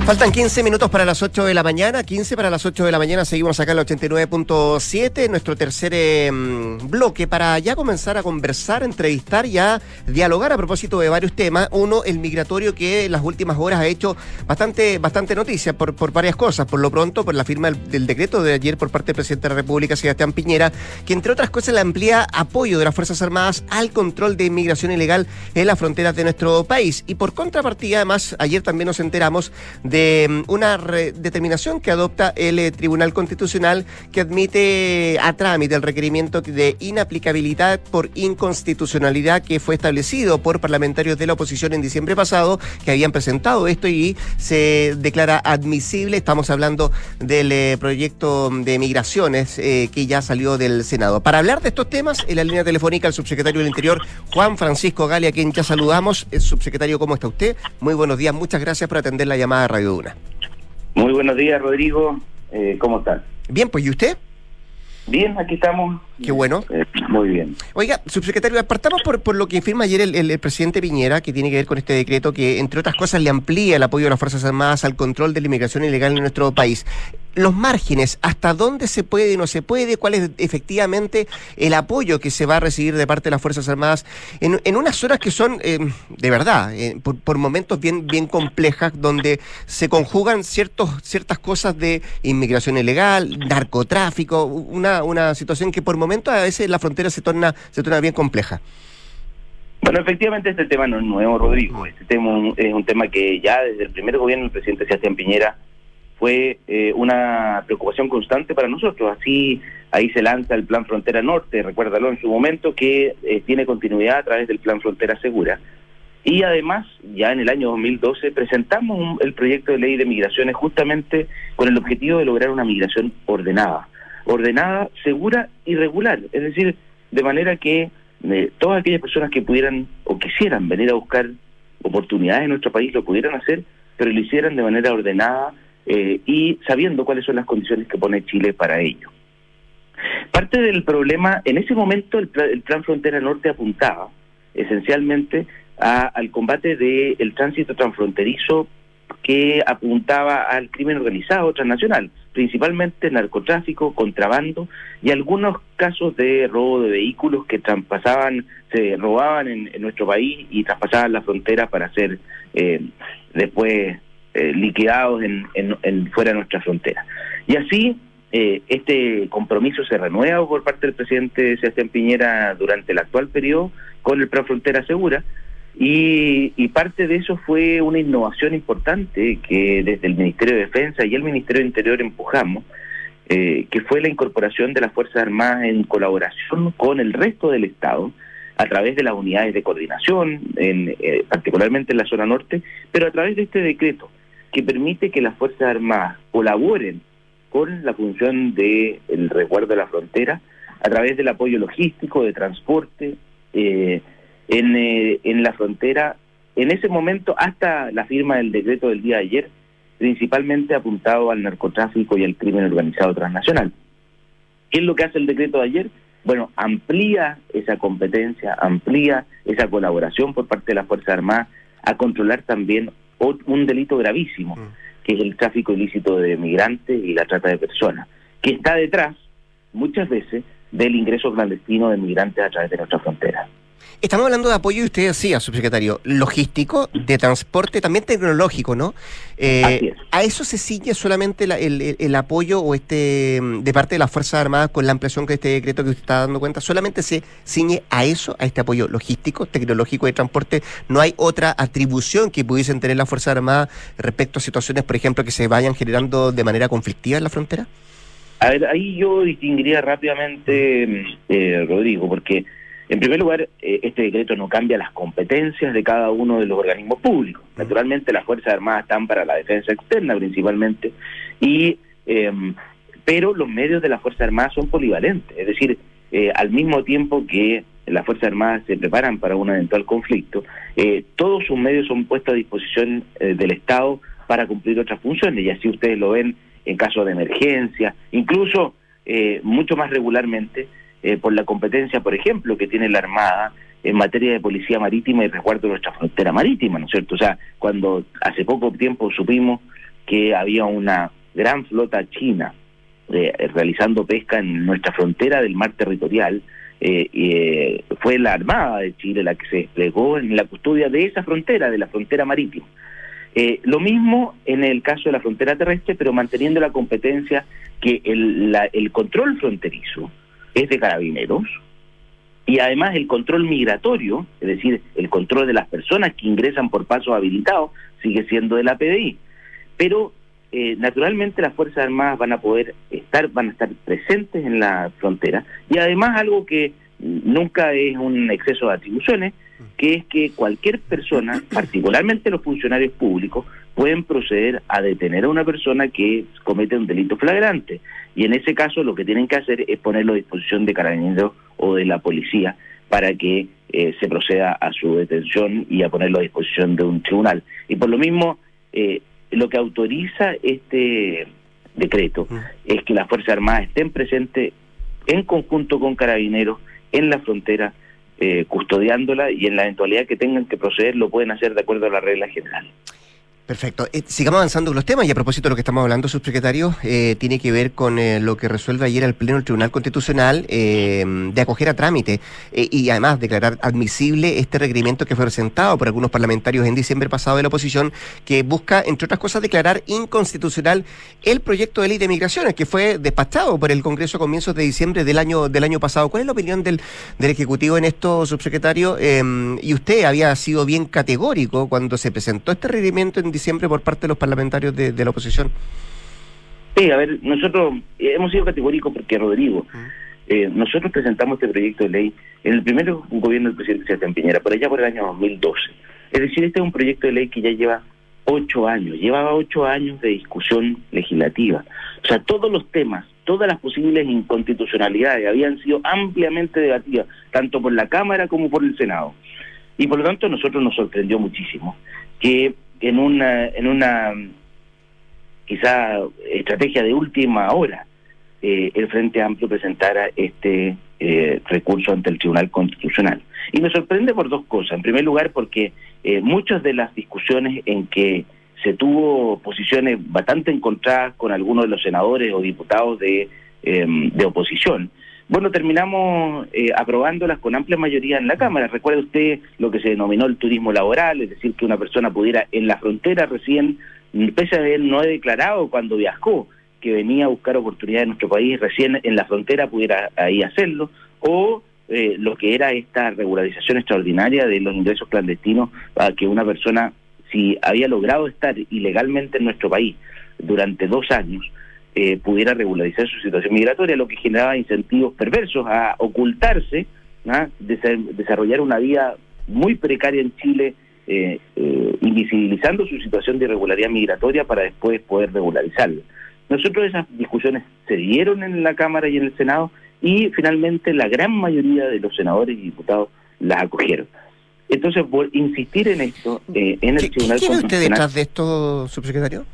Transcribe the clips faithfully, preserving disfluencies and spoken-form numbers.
Faltan quince minutos para las ocho de la mañana, quince para las ocho de la mañana, seguimos acá en el ochenta y nueve punto siete, nuestro tercer eh, bloque, para ya comenzar a conversar, entrevistar y a dialogar a propósito de varios temas. Uno, el migratorio, que en las últimas horas ha hecho bastante bastante noticia por, por varias cosas. Por lo pronto, por la firma del, del decreto de ayer por parte del presidente de la República, Sebastián Piñera, que entre otras cosas le amplía apoyo de las Fuerzas Armadas al control de inmigración ilegal en las fronteras de nuestro país. Y por contrapartida, además, ayer también nos enteramos de de una re- determinación que adopta el eh, Tribunal Constitucional, que admite a trámite el requerimiento de inaplicabilidad por inconstitucionalidad que fue establecido por parlamentarios de la oposición en diciembre pasado, que habían presentado esto y se declara admisible. Estamos hablando del eh, proyecto de migraciones eh, que ya salió del Senado. Para hablar de estos temas, en la línea telefónica, el subsecretario del Interior, Juan Francisco Gali, a quien ya saludamos. El subsecretario, ¿cómo está usted? Muy buenos días, muchas gracias por atender la llamada de Radio Duna. Muy buenos días, Rodrigo. Eh, ¿Cómo estás? Bien, pues, ¿y usted? Bien, aquí estamos. Qué bueno. Eh, muy bien. Oiga, subsecretario, partamos por, por lo que firma ayer el, el, el presidente Piñera, que tiene que ver con este decreto que, entre otras cosas, le amplía el apoyo de las Fuerzas Armadas al control de la inmigración ilegal en nuestro país. Los márgenes, ¿hasta dónde se puede y no se puede? ¿Cuál es efectivamente el apoyo que se va a recibir de parte de las Fuerzas Armadas en, en unas zonas que son, eh, de verdad, eh, por, por momentos bien, bien complejas, donde se conjugan ciertos, ciertas cosas de inmigración ilegal, narcotráfico, una, una situación que por momentos a veces la frontera se torna, se torna bien compleja? Bueno, efectivamente este tema no es nuevo, Rodrigo. Este tema es un tema que ya desde el primer gobierno del presidente Sebastián Piñera fue eh, una preocupación constante para nosotros. Así, ahí se lanza el Plan Frontera Norte, recuérdalo en su momento, que eh, tiene continuidad a través del Plan Frontera Segura. Y además, ya en el año dos mil doce, presentamos un, el proyecto de ley de migraciones justamente con el objetivo de lograr una migración ordenada. Ordenada, segura y regular. Es decir, de manera que eh, todas aquellas personas que pudieran o quisieran venir a buscar oportunidades en nuestro país lo pudieran hacer, pero lo hicieran de manera ordenada, Eh, y sabiendo cuáles son las condiciones que pone Chile para ello. Parte del problema, en ese momento el, pl- el Plan Frontera Norte apuntaba esencialmente a, al combate del tránsito transfronterizo, que apuntaba al crimen organizado transnacional, principalmente narcotráfico, contrabando y algunos casos de robo de vehículos que traspasaban, se robaban en, en nuestro país y traspasaban la frontera para ser eh, después Eh, liquidados en, en, en fuera de nuestra frontera. Y así, eh, este compromiso se renueva por parte del presidente Sebastián Piñera durante el actual periodo con el Plan Frontera Segura, y, y parte de eso fue una innovación importante que desde el Ministerio de Defensa y el Ministerio de Interior empujamos, eh, que fue la incorporación de las Fuerzas Armadas en colaboración con el resto del Estado, a través de las unidades de coordinación, en, eh, particularmente en la zona norte, pero a través de este decreto, que permite que las Fuerzas Armadas colaboren con la función del resguardo de la frontera a través del apoyo logístico, de transporte, eh, en, eh, en la frontera, en ese momento hasta la firma del decreto del día de ayer, principalmente apuntado al narcotráfico y al crimen organizado transnacional. ¿Qué es lo que hace el decreto de ayer? Bueno, amplía esa competencia, amplía esa colaboración por parte de las Fuerzas Armadas a controlar también un delito gravísimo, que es el tráfico ilícito de migrantes y la trata de personas, que está detrás, muchas veces, del ingreso clandestino de migrantes a través de nuestra frontera. Estamos hablando de apoyo, y usted decía, subsecretario, logístico, de transporte, también tecnológico, ¿no? Eh, Así es. ¿A eso se ciñe solamente la, el, el, el apoyo o este de parte de las Fuerzas Armadas con la ampliación de este decreto que usted está dando cuenta? ¿Solamente se ciñe a eso, a este apoyo logístico, tecnológico de transporte? ¿No hay otra atribución que pudiesen tener las Fuerzas Armadas respecto a situaciones, por ejemplo, que se vayan generando de manera conflictiva en la frontera? A ver, ahí yo distinguiría rápidamente, eh, Rodrigo, porque en primer lugar, eh, este decreto no cambia las competencias de cada uno de los organismos públicos. Naturalmente, las Fuerzas Armadas están para la defensa externa principalmente, y eh, pero los medios de las Fuerzas Armadas son polivalentes. Es decir, eh, al mismo tiempo que las Fuerzas Armadas se preparan para un eventual conflicto, eh, todos sus medios son puestos a disposición eh, del Estado para cumplir otras funciones, y así ustedes lo ven en caso de emergencia, incluso eh, mucho más regularmente, Eh, por la competencia, por ejemplo, que tiene la Armada en materia de policía marítima y resguardo de nuestra frontera marítima, ¿no es cierto? O sea, cuando hace poco tiempo supimos que había una gran flota china eh, realizando pesca en nuestra frontera del mar territorial. Eh, eh, fue la Armada de Chile la que se desplegó en la custodia de esa frontera, de la frontera marítima. Eh, lo mismo en el caso de la frontera terrestre, pero manteniendo la competencia que el, la, el control fronterizo es de Carabineros, y además el control migratorio, es decir, el control de las personas que ingresan por pasos habilitados, sigue siendo de la P D I. Pero eh, naturalmente las Fuerzas Armadas van a poder estar, van a estar presentes en la frontera, y además algo que nunca es un exceso de atribuciones, que es que cualquier persona, particularmente los funcionarios públicos, pueden proceder a detener a una persona que comete un delito flagrante, y en ese caso lo que tienen que hacer es ponerlo a disposición de Carabineros o de la policía para que eh, se proceda a su detención y a ponerlo a disposición de un tribunal. Y por lo mismo, eh, lo que autoriza este decreto es que las Fuerzas Armadas estén presentes en conjunto con Carabineros en la frontera, eh, custodiándola, y en la eventualidad que tengan que proceder lo pueden hacer de acuerdo a la regla general. Perfecto. Eh, sigamos avanzando con los temas, y a propósito de lo que estamos hablando, subsecretario, eh, tiene que ver con eh, lo que resuelve ayer el Pleno del Tribunal Constitucional eh, de acoger a trámite eh, y además declarar admisible este requerimiento que fue presentado por algunos parlamentarios en diciembre pasado de la oposición, que busca, entre otras cosas, declarar inconstitucional el proyecto de ley de migraciones que fue despachado por el Congreso a comienzos de diciembre del año del año pasado. ¿Cuál es la opinión del, del Ejecutivo en esto, subsecretario? Eh, y usted había sido bien categórico cuando se presentó este requerimiento en diciembre por parte de los parlamentarios de, de la oposición. Sí, a ver, nosotros hemos sido categóricos porque, Rodrigo, eh, nosotros presentamos este proyecto de ley en el primer gobierno del presidente Sebastián Piñera, por allá por el año dos mil doce. Es decir, este es un proyecto de ley que ya lleva ocho años, llevaba ocho años de discusión legislativa. O sea, todos los temas, todas las posibles inconstitucionalidades habían sido ampliamente debatidas, tanto por la Cámara como por el Senado. Y por lo tanto, a nosotros nos sorprendió muchísimo que en una en una quizá estrategia de última hora eh, el Frente Amplio presentara este eh, recurso ante el Tribunal Constitucional. Y me sorprende por dos cosas. En primer lugar, porque eh, muchas de las discusiones en que se tuvo posiciones bastante encontradas con algunos de los senadores o diputados de, eh, de oposición, bueno, terminamos eh, aprobándolas con amplia mayoría en la Cámara. Recuerde usted lo que se denominó el turismo laboral, es decir, que una persona pudiera en la frontera recién, pese a haber no declarado cuando viajó que venía a buscar oportunidades en nuestro país, recién en la frontera pudiera ahí hacerlo, o eh, lo que era esta regularización extraordinaria de los ingresos clandestinos, a que una persona, si había logrado estar ilegalmente en nuestro país durante dos años, Eh, pudiera regularizar su situación migratoria, lo que generaba incentivos perversos a ocultarse, ¿no? Des- desarrollar una vida muy precaria en Chile, eh, eh, invisibilizando su situación de irregularidad migratoria para después poder regularizarla. Nosotros esas discusiones se dieron en la Cámara y en el Senado, y finalmente la gran mayoría de los senadores y diputados las acogieron. Entonces, por insistir en esto, eh, en el ¿Qué, Tribunal ¿qué ve usted Constitucional... detrás de esto, subsecretario?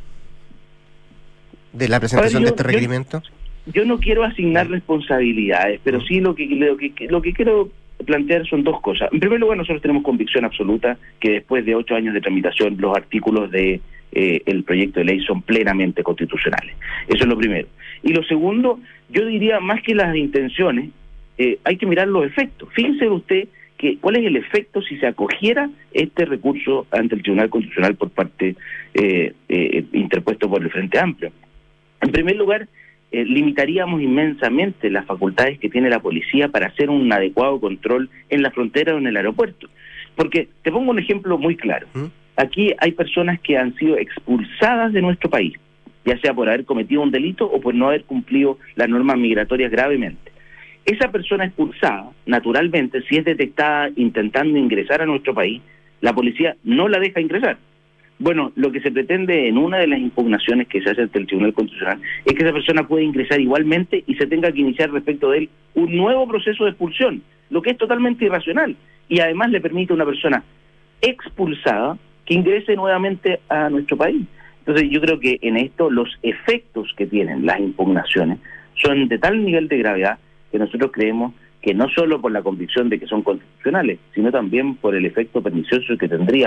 ¿De la presentación ver, yo, de este requerimiento? Yo, yo no quiero asignar responsabilidades, pero sí lo que, lo que lo que quiero plantear son dos cosas. En primer lugar, nosotros tenemos convicción absoluta que después de ocho años de tramitación, los artículos de eh, el proyecto de ley son plenamente constitucionales. Eso es lo primero. Y lo segundo, yo diría, más que las intenciones, eh, hay que mirar los efectos. Fíjense usted que cuál es el efecto si se acogiera este recurso ante el Tribunal Constitucional por parte eh, eh, interpuesto por el Frente Amplio. En primer lugar, eh, limitaríamos inmensamente las facultades que tiene la policía para hacer un adecuado control en la frontera o en el aeropuerto. Porque te pongo un ejemplo muy claro. Aquí hay personas que han sido expulsadas de nuestro país, ya sea por haber cometido un delito o por no haber cumplido las normas migratorias gravemente. Esa persona expulsada, naturalmente, si es detectada intentando ingresar a nuestro país, la policía no la deja ingresar. Bueno, lo que se pretende en una de las impugnaciones que se hace ante el Tribunal Constitucional es que esa persona puede ingresar igualmente y se tenga que iniciar respecto de él un nuevo proceso de expulsión, lo que es totalmente irracional, y además le permite a una persona expulsada que ingrese nuevamente a nuestro país. Entonces yo creo que en esto los efectos que tienen las impugnaciones son de tal nivel de gravedad que nosotros creemos que no solo por la convicción de que son constitucionales, sino también por el efecto pernicioso que tendría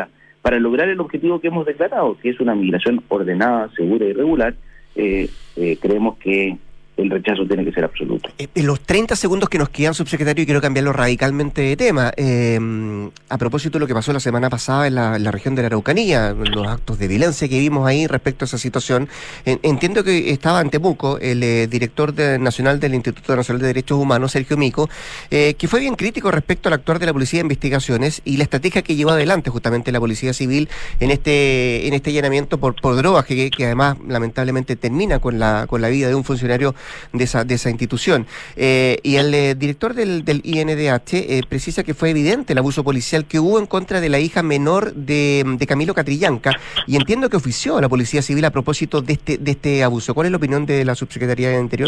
para lograr el objetivo que hemos declarado, que es una migración ordenada, segura y regular. eh, eh, creemos que el rechazo tiene que ser absoluto. Eh, en los treinta segundos que nos quedan, subsecretario, y quiero cambiarlo radicalmente de tema, eh, a propósito de lo que pasó la semana pasada en la, en la región de la Araucanía, los actos de violencia que vimos ahí respecto a esa situación, en, entiendo que estaba en Temuco el eh, director de, nacional del Instituto Nacional de Derechos Humanos, Sergio Mico, eh, que fue bien crítico respecto al actuar de la Policía de Investigaciones y la estrategia que llevó adelante justamente la Policía Civil en este en este allanamiento por, por drogas, que, que además lamentablemente termina con la con la vida de un funcionario de esa de esa institución. Eh, y el eh, director del, del I N D H eh, precisa que fue evidente el abuso policial que hubo en contra de la hija menor de, de Camilo Catrillanca, y entiendo que ofició a la Policía Civil a propósito de este de este abuso. ¿Cuál es la opinión de la Subsecretaría de Interior?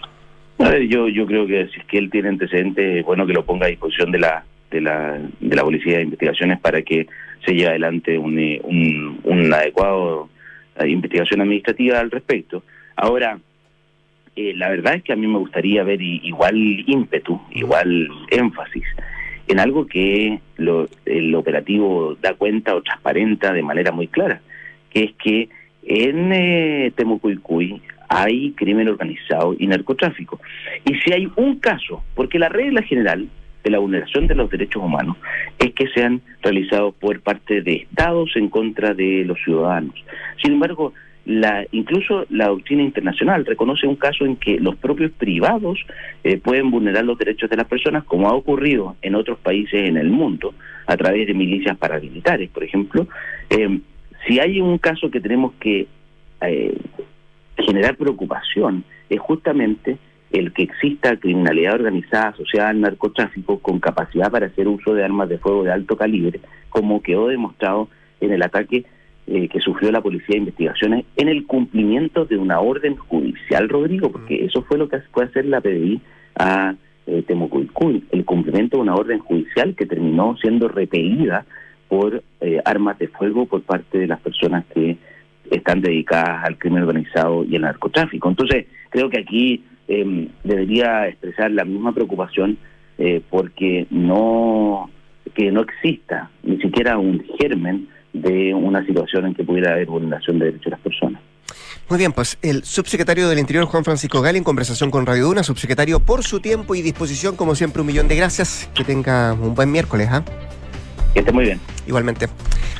A ver, yo yo creo que si es que él tiene antecedentes, es bueno que lo ponga a disposición de la de la de la Policía de Investigaciones para que se lleve adelante un un, un adecuado uh, investigación administrativa al respecto. Ahora, Eh, la verdad es que a mí me gustaría ver i- igual ímpetu, igual énfasis en algo que lo, el operativo da cuenta o transparenta de manera muy clara, que es que en eh, Temucuicui hay crimen organizado y narcotráfico. Y si hay un caso, porque la regla general de la vulneración de los derechos humanos es que sean realizados por parte de estados en contra de los ciudadanos. Sin embargo, La, incluso la doctrina internacional reconoce un caso en que los propios privados eh, pueden vulnerar los derechos de las personas, como ha ocurrido en otros países en el mundo, a través de milicias paramilitares, por ejemplo. Eh, si hay un caso que tenemos que eh, generar preocupación, es justamente el que exista criminalidad organizada asociada al narcotráfico con capacidad para hacer uso de armas de fuego de alto calibre, como quedó demostrado en el ataque Eh, que sufrió la Policía de Investigaciones en el cumplimiento de una orden judicial, Rodrigo, porque eso fue lo que fue hacer la P D I a eh, Temucuicui, el cumplimiento de una orden judicial que terminó siendo repelida por eh, armas de fuego por parte de las personas que están dedicadas al crimen organizado y al narcotráfico. Entonces, creo que aquí eh, debería expresar la misma preocupación eh, porque no que no exista ni siquiera un germen de una situación en que pudiera haber vulneración de derechos de las personas. Muy bien, pues el subsecretario del Interior, Juan Francisco Gali, en conversación con Radio Duna. Subsecretario, por su tiempo y disposición, como siempre, un millón de gracias. Que tenga un buen miércoles, ¿ah? Que esté muy bien. Igualmente.